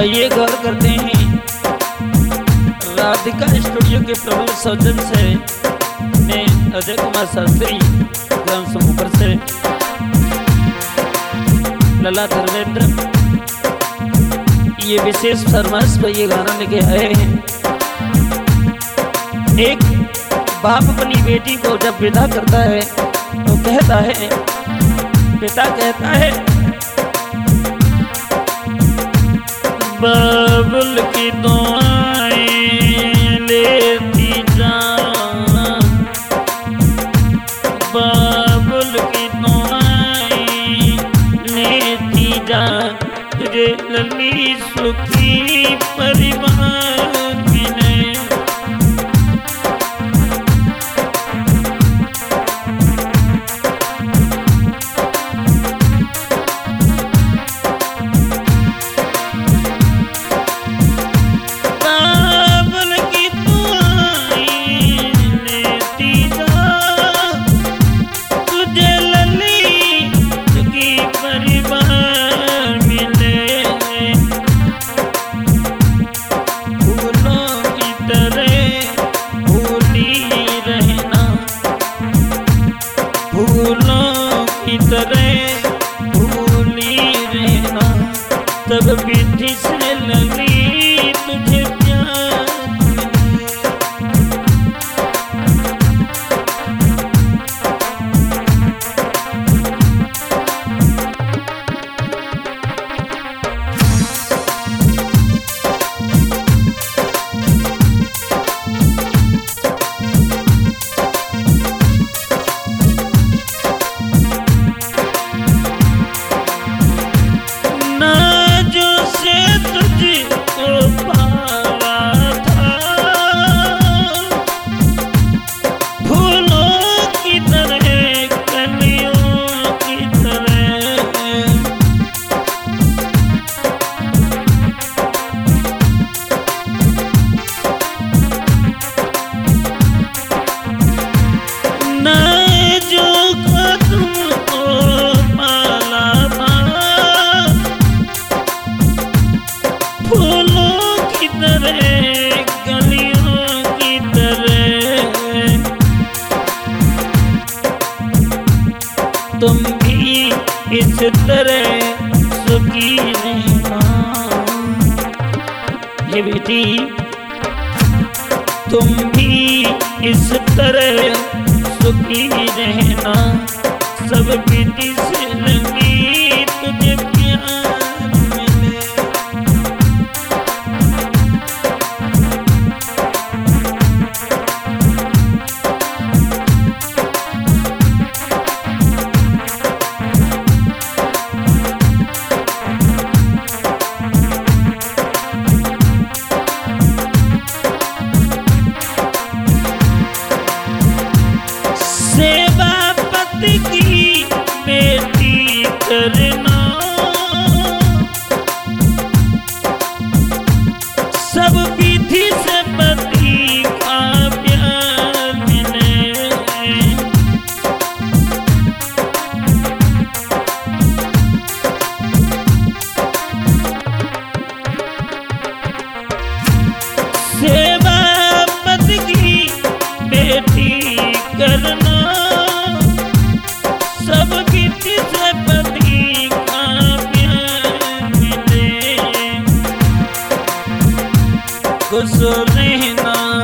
आइए गौर करते हैं राधिका स्टूडियो के प्रबल सौजन से मैं अजय कुमार शास्त्री ग्राम समूकर से लला धर्मेंद्र ये विशेष फरमाइश पर ये गाना लेके आए हैं। एक बाप अपनी बेटी को जब विदा करता है तो कहता है, पिता कहता है, बाबुल की दुआएं लेती जा, बाबुल की दुआएं लेती जा, तुझे लली सुखी परिवार मिले। फूलों की तरह भूली रहना, तब विधि से लगी तुझे प्यार। तुम भी इस तरह सुखी रहना, ये बेटी तुम भी इस तरह सुखी रहना, सब विधि से लगी तुझे प्यार मिले। की बेटी करना, सब विधि से पति का प्यार मिले। सेवा पति की बेटी करना, सब विधि से पति का प्यार मिले। खुश रहना